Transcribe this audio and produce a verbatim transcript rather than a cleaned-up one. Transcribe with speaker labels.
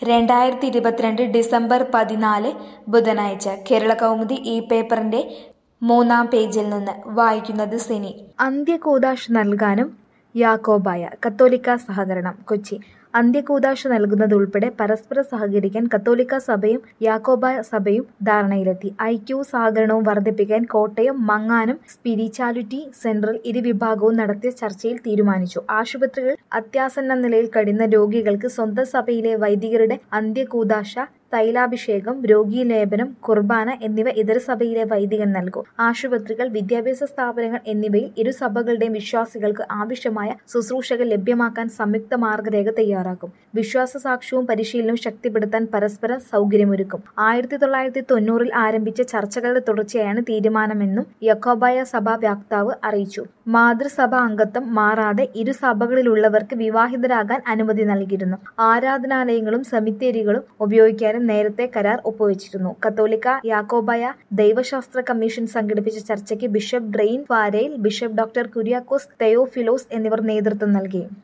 Speaker 1: രണ്ടായിരത്തി ഇരുപത്തിരണ്ട് ഡിസംബർ പതിനാല് ബുധനാഴ്ച കേരളകൗമുദി ഈ പേപ്പറിന്റെ മൂന്നാം പേജിൽ നിന്ന് വായിക്കുന്നത് സിനി. അന്ത്യകൂദാശ നൽകാനും യാക്കോബായ കത്തോലിക്കാ സഹകരണം കൊച്ചി. അന്ത്യകൂദാശ നൽകുന്നതുൾപ്പെടെ പരസ്പരം സഹകരിക്കാൻ കത്തോലിക്കാ സഭയും യാക്കോബായ സഭയും ധാരണയിലെത്തി. ഐക്യവും സഹകരണവും വർദ്ധിപ്പിക്കാൻ കോട്ടയം മങ്ങാനം സ്പിരിച്വാലിറ്റി സെന്ററിൽ ഇരുവിഭാഗവും നടത്തിയ ചർച്ചയിൽ തീരുമാനിച്ചു. ആശുപത്രികളിൽ അത്യാസന്ന നിലയിൽ കഴിയുന്ന രോഗികൾക്ക് സ്വന്തം സഭയിലെ വൈദികരുടെ അന്ത്യകൂദാശ, തൈലാഭിഷേകം, രോഗീലേപനം, കുർബാന എന്നിവ ഇതര സഭയിലെ വൈദികൻ നൽകും. ആശുപത്രികൾ, വിദ്യാഭ്യാസ സ്ഥാപനങ്ങൾ എന്നിവയിൽ ഇരു സഭകളുടെയും വിശ്വാസികൾക്ക് ആവശ്യമായ ശുശ്രൂഷകൾ ലഭ്യമാക്കാൻ സംയുക്ത മാർഗരേഖ തയ്യാറാക്കും. വിശ്വാസ സാക്ഷ്യവും പരിശീലനവും ശക്തിപ്പെടുത്താൻ പരസ്പരം സൗകര്യമൊരുക്കും. ആയിരത്തി തൊള്ളായിരത്തി തൊണ്ണൂറിൽ ആരംഭിച്ച ചർച്ചകളുടെ തുടർച്ചയായാണ് തീരുമാനമെന്നും യാക്കോബായ സഭാ വക്താവ് അറിയിച്ചു. മാതൃസഭാ അംഗത്വം മാറാതെ ഇരു സഭകളിലുള്ളവർക്ക് വിവാഹിതരാകാൻ അനുമതി നൽകിയിരുന്നു. ആരാധനാലയങ്ങളും സെമിത്തേരികളും ഉപയോഗിക്കാൻ നേരത്തെ കരാർ ഒപ്പുവെച്ചിരുന്നു. കത്തോലിക്ക യാക്കോബായ ദൈവശാസ്ത്ര കമ്മീഷൻ സംഘടിപ്പിച്ച ചർച്ചയ്ക്ക് bishop Brian Farrell, bishop doctor Kuriakose Theophilose എന്നിവർ നേതൃത്വം നൽകി.